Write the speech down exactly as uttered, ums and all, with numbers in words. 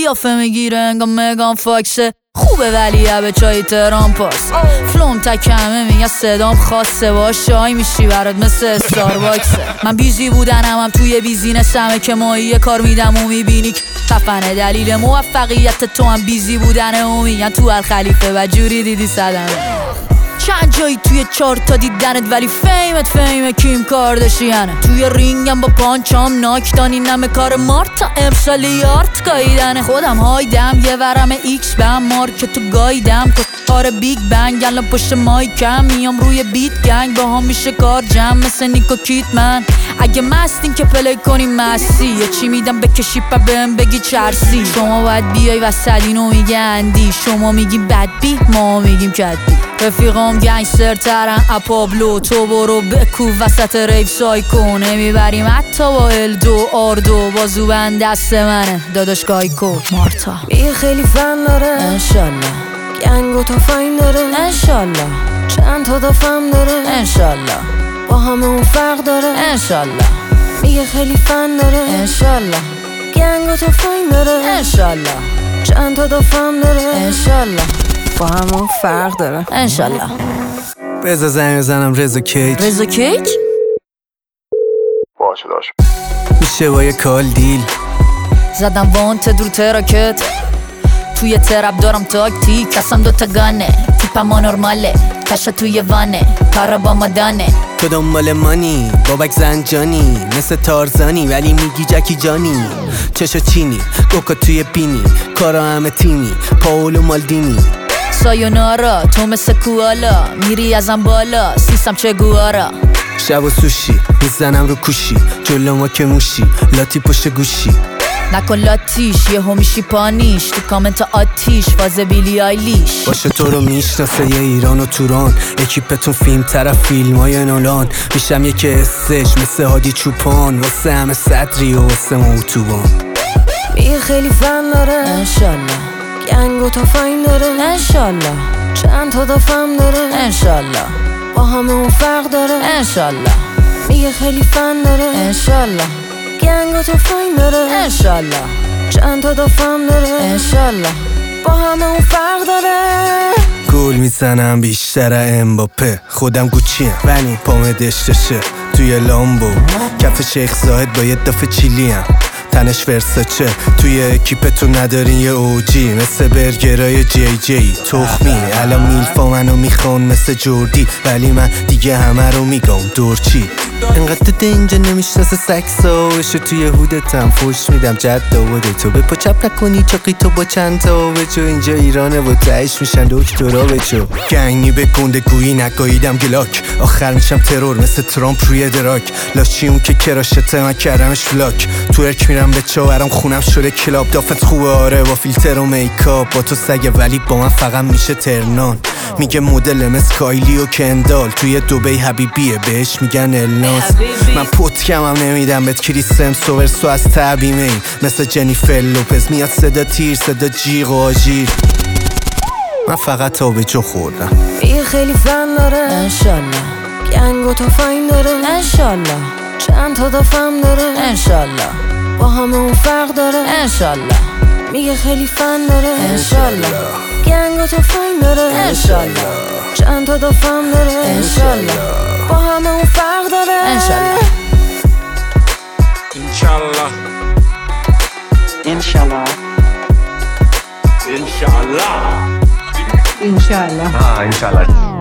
قیافه میگیره انگام مگان فاکسه. خوبه ولی به چای تهران پاس فلوم تکمه میگه صدام خاصه باشه آی میشی برات مثل استارباکسه. من بیزی بودنم هم توی بیزینسمه که ماهی کار میدم و میبینی که خفنه. دلیل موفقیت تو هم بیزی بودنه و میگن تو الخلیفه و جوری دیدی صدمه. چند جایی توی چارت تا دیدنت ولی فیمت فیم کیم کارداشیانه. توی رینگم با پانچام ناکدانی نمه کار مارت تا امسال یارت گاییدنه. خودم هایدم یه ورم ایکس به هم مارکتو گایدم کار بیگ بنگ. الان پشت مایکم میام روی بیت گنگ با هم میشه کار جمع مثل نیکو کیتمن. اگه مستین که پلی کنیم مستی یه چی میدم بکشی پا بهم بگی چرسی. شما باید بیای وسط اینو میگه اندی. شما میگیم بد بی ما میگیم کد بی. رفیقام گنگستر ترن اپابلو تو برو بکو وسط ریف سایکو. نمیبریم حتی با الدو آردو بازو بند دست منه داداش گایکو مارتا. یه خیلی فن داره انشالله. گنگو تا فاین داره انشالله. چند تا دافم داره انشالله. با همه اون فرق داره انشالله. میگه خیلی فن داره انشالله. گنگو تا فاین داره انشالله. چند تا دافم داره انشالله. با همه اون فرق داره انشالله. بذار زنگ بزنم رضا کیک. رضا کیک؟ باشه داشت میشه با یه کال دیل. زدم وانت رو تراکت توی ترپ دارم تاکتیک. کسم دوتا گانه تیپم ما نرماله کشا توی وانه کارا با مدانه. تو دنبال مانی بابک زنجانی مثل تارزانی ولی میگی جکی جانی. چشا چینی گوکا توی بینی کارا همه تیمی پاولو مالدینی. سایونارا تو مثل کوالا میری ازم بالا سیستم چه گوارا. شب و سوشی میزنم رو کوشی جلو ما که موشی لاتی پشت گوشی. نکن لاتیش یه همیشی پانیش تو کامنت آتیش فاز بیلی آیلیش. باشه تو رو میشناسه یه ایران و توران اکیپتون فیلم طرف فیلم های نولان. میشم یک استش مثل هادی چوپان واسه همه صدری و واسه ما اتوبان. میگه خیلی فن داره انشالله. گنگو تا فاین داره انشالله. چند تا دافم داره انشالله. با همه اون فرق داره انشالله. میگه خیلی فن داره انشالله. گنگو تا فاین داره انشالله. چند تا دافم داره انشالله. با همه اون فرق داره. گل میزنم بیشتر امباپه خودم گوچیم ولی پام دشتشه توی لامبو. کف شیخ زاهد با یه دافه چیلی هم تنش ورساچه. توی اکیپتون ندارین یه اوجی مثل برگرای جی جی تخمی. الان میلفا منو میخوان مثل جوردی ولی من دیگه همه رو میگم دورچی. انقدر ده اینجا نمیشناسه سکسا بشه توی هودتم فوش میدم جد داوده. تو به پا چپ نکنی چاقی تو با چند تا بچو. اینجا ایرانه و تهش میشن دکترا بچو. گنگی به گنده گویی نگاهیدم گلاک آخر میشم ترور مثل ترامپ روی دراک. لاشی اون که کراشته من کردمش فلاک. تو ارک میرم به چاورم خونم شده کلاب. دافت خوبه آره با فیلتر و میکاپ. با تو سگه ولی با من فقط میشه ترنان. میگه مدل مثل کایلی و کندال. توی دوبی حبیبیه بهش میگن الناس. من پتکم هم نمیدم بهت کریستم سوورسو از تعبیمه ای مثل جنیفر لوپز. میاد صدا تیر صدا جیغ و آژیر. من فقط تا به جو خوردم. یه خیلی فن داره انشالله. گنگو تا فاین داره انشالله. چند تا دافم داره انشالله. با همه اون فرق داره انشالله. میگه خیلی فن داره انشالله. گنگو تا فاین داره انشالله. چند تا دافم داره انشالله. با همه اون فرق داره انشالله. انشالله انشالله انشالله انشالله آه انشالله